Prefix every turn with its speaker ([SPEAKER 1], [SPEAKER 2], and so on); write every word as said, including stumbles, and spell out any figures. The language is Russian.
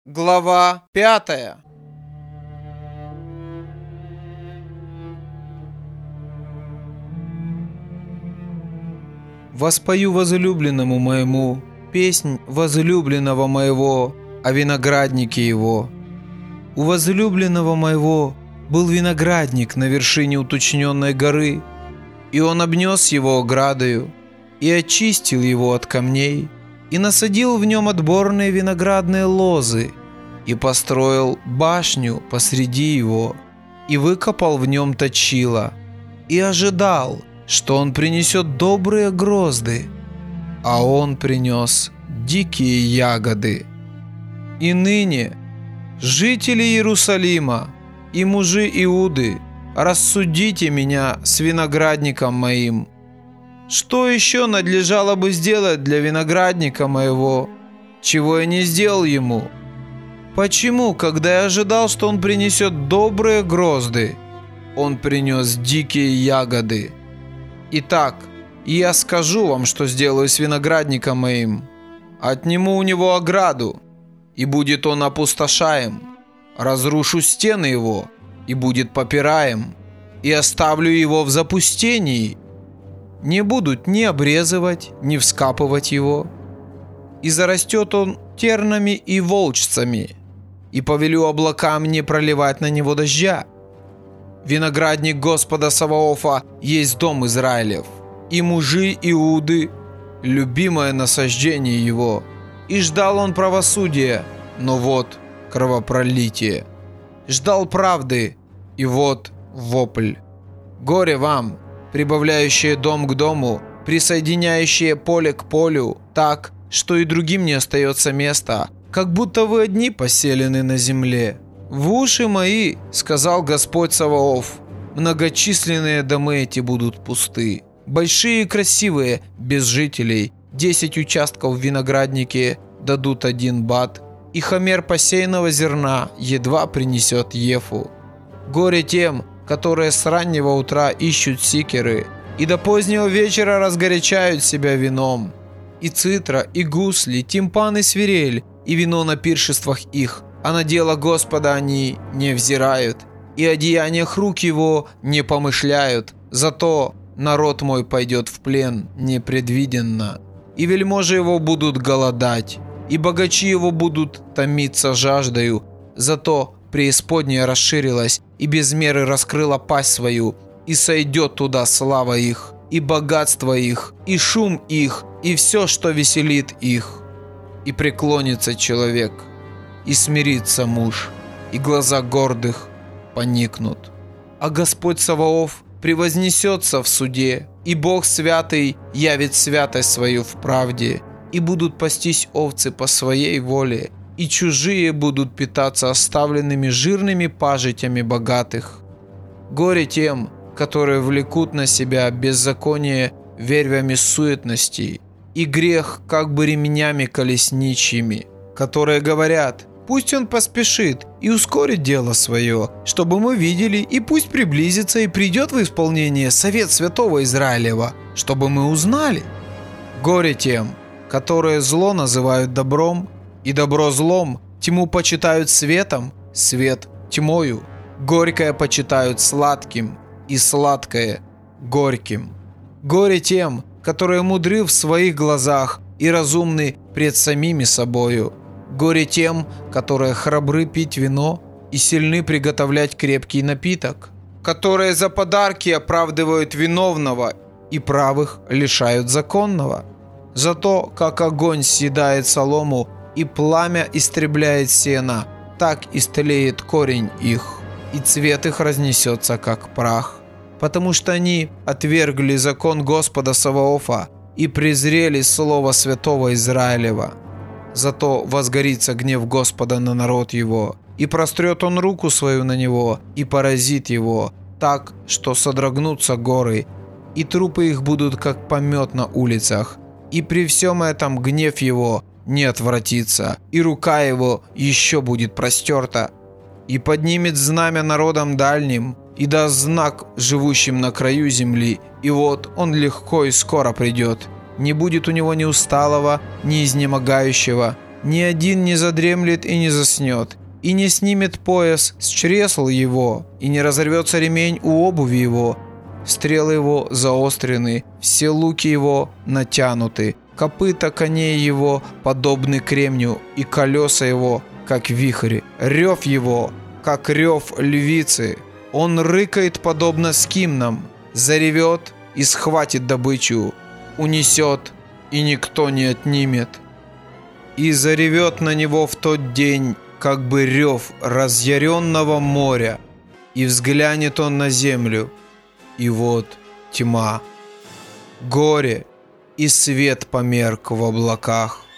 [SPEAKER 1] Глава пятая. Воспою возлюбленному моему песнь возлюбленного моего о винограднике его. У возлюбленного моего был виноградник на вершине уточненной горы, и он обнес его оградою, и очистил его от камней, и насадил в нем отборные виноградные лозы, и построил башню посреди его, и выкопал в нем точила, и ожидал, что он принесет добрые грозды, а он принес дикие ягоды. И ныне, жители Иерусалима и мужи Иуды, рассудите меня с виноградником моим. Что еще надлежало бы сделать для виноградника моего, чего я не сделал ему? Почему, когда я ожидал, что он принесет добрые грозды, он принес дикие ягоды? Итак, я скажу вам, что сделаю с виноградником моим. Отниму у него ограду, и будет он опустошаем. Разрушу стены его, и будет попираем, и оставлю его в запустении. Не будут ни обрезывать, ни вскапывать его. И зарастет он тернами и волчцами, и повелю облакам не проливать на него дождя. Виноградник Господа Саваофа есть дом Израилев, и мужи Иуды – любимое насаждение его. И ждал он правосудия, но вот кровопролитие. Ждал правды, и вот вопль. Горе вам, прибавляющие дом к дому, присоединяющие поле к полю, так, что и другим не остается места, как будто вы одни поселены на земле. В уши мои, сказал Господь Саваоф, многочисленные домы эти будут пусты, большие и красивые, без жителей, десять участков в винограднике дадут один бат, и хомер посеянного зерна едва принесет ефу. Горе тем, которые с раннего утра ищут сикеры, и до позднего вечера разгорячают себя вином. И цитра, и гусли, тимпан и свирель, и вино на пиршествах их, а на дело Господа они не взирают, и о деяниях рук его не помышляют. Зато народ мой пойдет в плен непредвиденно, и вельможи его будут голодать, и богачи его будут томиться жаждою. Зато преисподняя расширилась, и без меры раскрыла пасть свою, и сойдет туда слава их, и богатство их, и шум их, и все, что веселит их. И преклонится человек, и смирится муж, и глаза гордых поникнут. А Господь Саваоф превознесется в суде, и Бог святый явит святость свою в правде, и будут пастись овцы по своей воле, и чужие будут питаться оставленными жирными пажитями богатых. Горе тем, которые влекут на себя беззаконие вервями суетности, и грех как бы ремнями колесничьими, которые говорят: пусть он поспешит и ускорит дело свое, чтобы мы видели, и пусть приблизится и придет в исполнение совет святого Израилева, чтобы мы узнали. Горе тем, которые зло называют добром, и добро злом, тьму почитают светом, свет тьмою, горькое почитают сладким, и сладкое горьким. Горе тем, которые мудры в своих глазах и разумны пред самими собою. Горе тем, которые храбры пить вино и сильны приготовлять крепкий напиток, которые за подарки оправдывают виновного и правых лишают законного. Зато как огонь съедает солому и пламя истребляет сено, так истлеет корень их, и цвет их разнесется, как прах. Потому что они отвергли закон Господа Саваофа и презрели слово святого Израилева. Зато возгорится гнев Господа на народ его, и прострет он руку свою на него, и поразит его, так, что содрогнутся горы, и трупы их будут, как помет на улицах. И при всем этом гнев его не отвратится, и рука его еще будет простерта. И поднимет знамя народам дальним, и даст знак живущим на краю земли, и вот он легко и скоро придет. Не будет у него ни усталого, ни изнемогающего, Ни один не задремлет и не заснет, и не снимет пояс с чресл его, и не разорвется ремень у обуви его. Стрелы его заострены, все луки его натянуты, копыта коней его подобны кремню, и колеса его, как вихри, рев его, как рев львицы. Он рыкает подобно скимнам, заревет и схватит добычу, унесет, и никто не отнимет. И заревет на него в тот день, как бы рев разъяренного моря, и взглянет он на землю, и вот тьма, горе, и свет померк в облаках.